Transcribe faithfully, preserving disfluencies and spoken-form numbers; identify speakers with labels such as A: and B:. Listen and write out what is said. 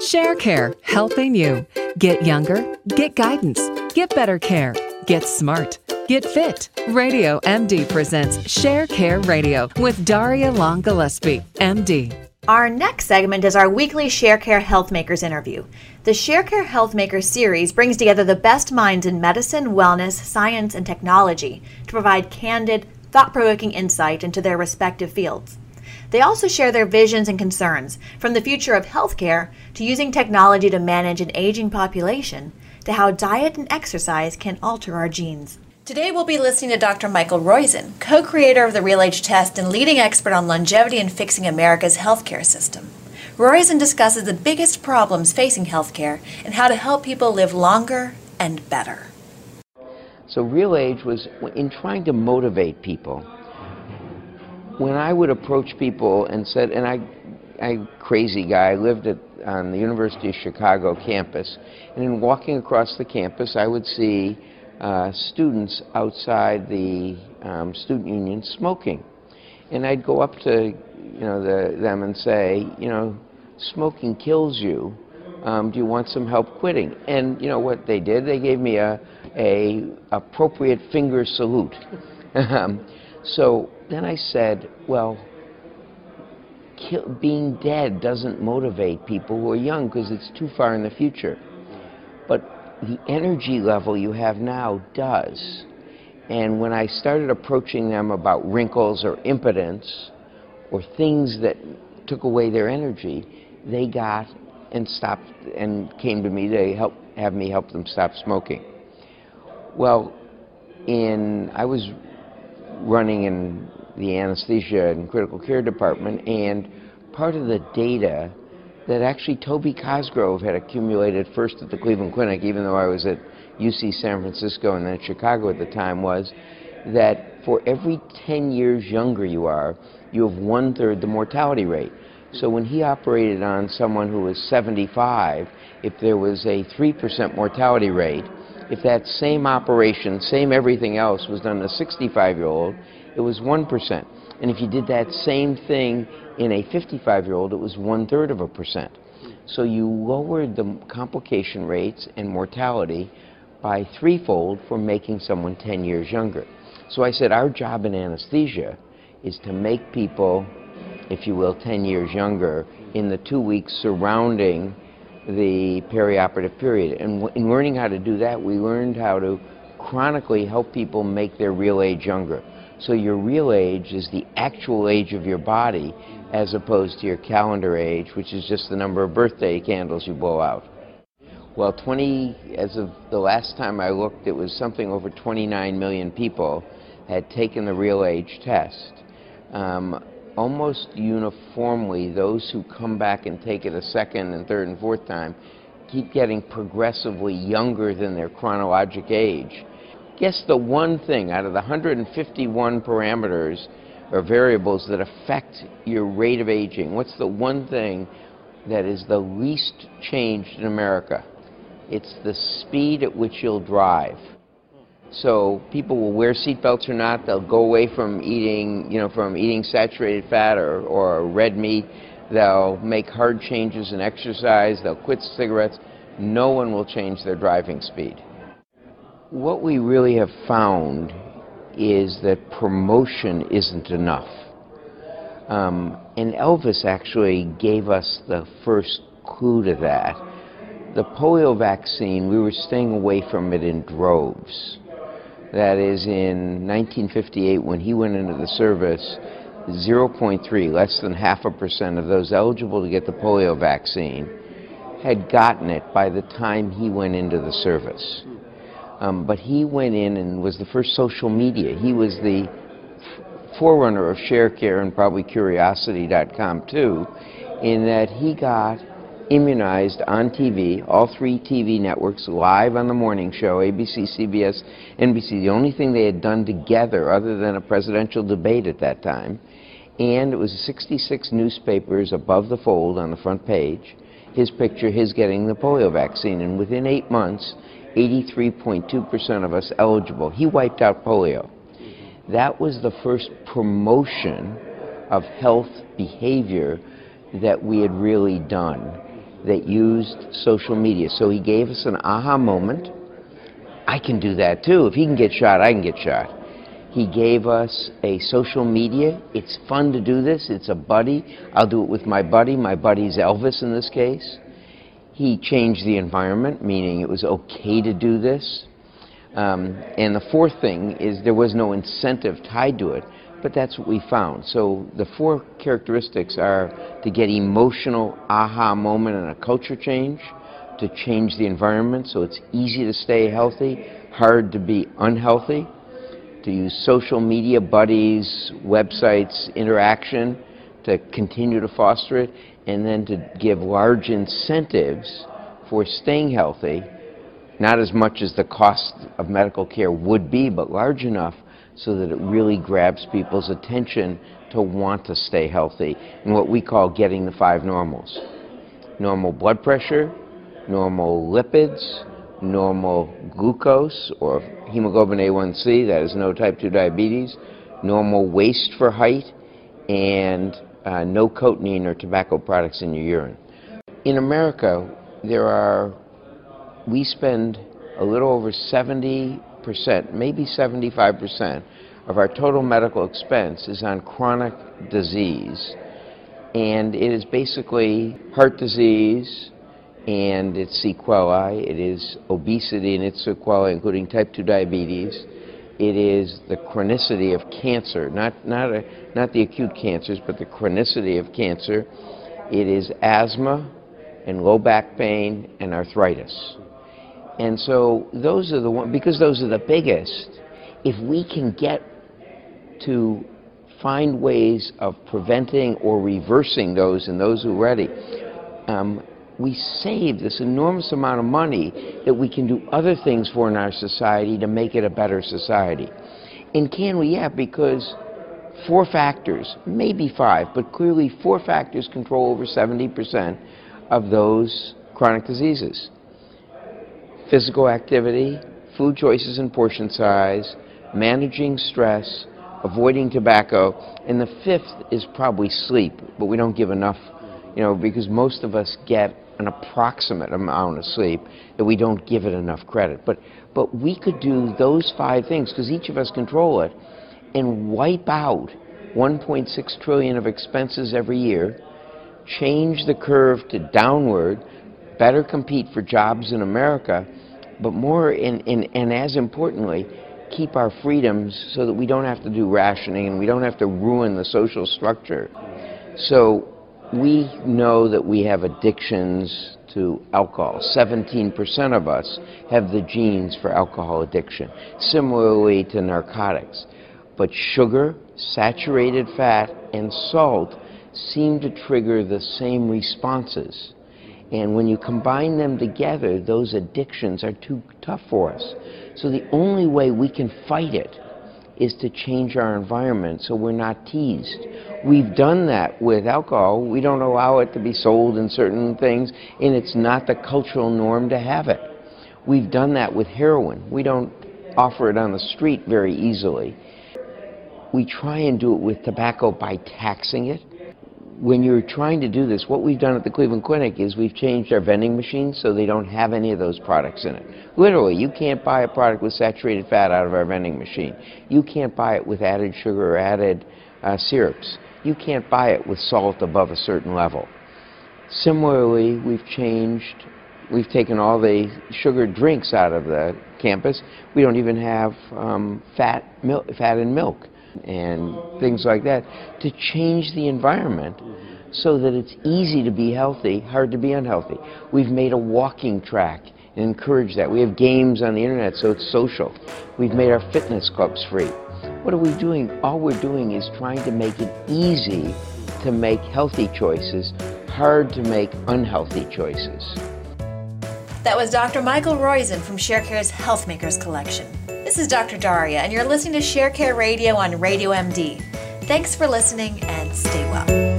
A: ShareCare, helping you. Get younger, get guidance, get better care, get smart, get fit. Radio M D presents ShareCare Radio with Daria Long Gillespie, M D.
B: Our next segment is our weekly ShareCare Healthmakers interview. The ShareCare Healthmakers series brings together the best minds in medicine, wellness, science, and technology to provide candid, thought-provoking insight into their respective fields. They also share their visions and concerns, from the future of healthcare to using technology to manage an aging population, to how diet and exercise can alter our genes. Today we'll be listening to Doctor Michael Roizen, co-creator of the Real Age Test and leading expert on longevity and fixing America's healthcare system. Roizen discusses the biggest problems facing healthcare and how to help people live longer and better.
C: So Real Age was in trying to motivate people. When I would approach people and said, and I, I crazy guy, I lived at, on the University of Chicago campus, and in walking across the campus, I would see uh, students outside the um, student union smoking, and I'd go up to, you know, the, them and say, you know, smoking kills you. Um, do you want some help quitting? And you know what they did? They gave me a, a appropriate finger salute. um, so. Then I said, well, kill, being dead doesn't motivate people who are young because it's too far in the future. But the energy level you have now does. And when I started approaching them about wrinkles or impotence or things that took away their energy, they got and stopped and came to me to help have me help them stop smoking. Well, in I was running in the anesthesia and critical care department, and part of the data that actually Toby Cosgrove had accumulated first at the Cleveland Clinic, even though I was at U C San Francisco and then Chicago at the time, was that for every ten years younger you are, you have one-third the mortality rate. So when he operated on someone who was seventy-five, if there was a three percent mortality rate, if that same operation, same everything else, was done to a sixty-five-year-old, it was one percent. And if you did that same thing in a fifty-five-year-old, it was one-third of a percent. So you lowered the complication rates and mortality by threefold for making someone ten years younger. So I said our job in anesthesia is to make people, if you will, ten years younger in the two weeks surrounding the perioperative period. And in learning how to do that, we learned how to chronically help people make their real age younger. So your real age is the actual age of your body as opposed to your calendar age, which is just the number of birthday candles you blow out. Well, twenty, as of the last time I looked, it was something over twenty-nine million people had taken the real age test. Um, almost uniformly, those who come back and take it a second and third and fourth time keep getting progressively younger than their chronologic age. Guess the one thing out of the one hundred fifty-one parameters or variables that affect your rate of aging, what's the one thing that is the least changed in America? It's the speed at which you'll drive. So people will wear seatbelts or not, they'll go away from eating, you know, from eating saturated fat or, or red meat, they'll make hard changes in exercise, they'll quit cigarettes. No one will change their driving speed. What we really have found is that promotion isn't enough. Um, and Elvis actually gave us the first clue to that. The polio vaccine, we were staying away from it in droves. That is, in nineteen fifty-eight, when he went into the service, zero point three, less than half a percent of those eligible to get the polio vaccine had gotten it by the time he went into the service. Um, but he went in and was the first social media. He was the f forerunner of ShareCare and probably Curiosity dot com too, in that he got immunized on T V, all three T V networks, live on the morning show, A B C, C B S, N B C, the only thing they had done together other than a presidential debate at that time. And it was sixty-six newspapers above the fold on the front page, his picture, his getting the polio vaccine. And within eight months, eighty-three point two percent of us eligible. He wiped out polio. That was the first promotion of health behavior that we had really done. that used social media. So he gave us an aha moment. I can do that too. If he can get shot, I can get shot. He gave us a social media. It's fun to do this. It's a buddy. I'll do it with my buddy. My buddy's Elvis in this case. He changed the environment, meaning it was okay to do this. Um, and the fourth thing is there was no incentive tied to it, but that's what we found. So the four characteristics are to get emotional aha moment and a culture change, to change the environment so it's easy to stay healthy, hard to be unhealthy, to use social media, buddies, websites, interaction to continue to foster it, and then to give large incentives for staying healthy, not as much as the cost of medical care would be, but large enough so that it really grabs people's attention to want to stay healthy, and what we call getting the five normals. Normal blood pressure, normal lipids, normal glucose or hemoglobin A one C, that is no type two diabetes, normal waist for height, and uh, no cotinine or tobacco products in your urine. In America, there are, we spend a little over seventy percent, maybe seventy-five percent of our total medical expense is on chronic disease. And it is basically heart disease and its sequelae. It is obesity and its sequelae, including type two diabetes. It is the chronicity of cancer, not, not, a, not the acute cancers, but the chronicity of cancer. It is asthma and low back pain and arthritis. And so those are the ones, because those are the biggest, if we can get to find ways of preventing or reversing those in those who are ready, um, we save this enormous amount of money that we can do other things for in our society to make it a better society. And can we? Yeah, because four factors, maybe five, but clearly four factors control over seventy percent of those chronic diseases. Physical activity, food choices and portion size, managing stress, avoiding tobacco, and the fifth is probably sleep, but we don't give enough, you know, because most of us get an approximate amount of sleep that we don't give it enough credit. But, but we could do those five things, because each of us control it, and wipe out one point six trillion dollars of expenses every year, change the curve to downward, better compete for jobs in America, but more, in, in, and as importantly, keep our freedoms so that we don't have to do rationing and we don't have to ruin the social structure. So we know that we have addictions to alcohol. seventeen percent of us have the genes for alcohol addiction, similarly to narcotics. But sugar, saturated fat, and salt seem to trigger the same responses. And when you combine them together, those addictions are too tough for us. So the only way we can fight it is to change our environment so we're not teased. We've done that with alcohol. We don't allow it to be sold in certain things, and it's not the cultural norm to have it. We've done that with heroin. We don't offer it on the street very easily. We try and do it with tobacco by taxing it. When you're trying to do this, what we've done at the Cleveland Clinic is we've changed our vending machines so they don't have any of those products in it. Literally, you can't buy a product with saturated fat out of our vending machine. You can't buy it with added sugar or added uh, syrups. You can't buy it with salt above a certain level. Similarly, we've changed, we've taken all the sugar drinks out of the campus. We don't even have um, fat, milk, fat in milk and things like that, to change the environment so that it's easy to be healthy, hard to be unhealthy. We've made a walking track and encouraged that. We have games on the internet so it's social. We've made our fitness clubs free. What are we doing? All we're doing is trying to make it easy to make healthy choices, hard to make unhealthy choices.
B: That was Doctor Michael Roizen from Sharecare's Health Makers Collection. This is Doctor Daria, and you're listening to Sharecare Radio on Radio M D. Thanks for listening, and stay well.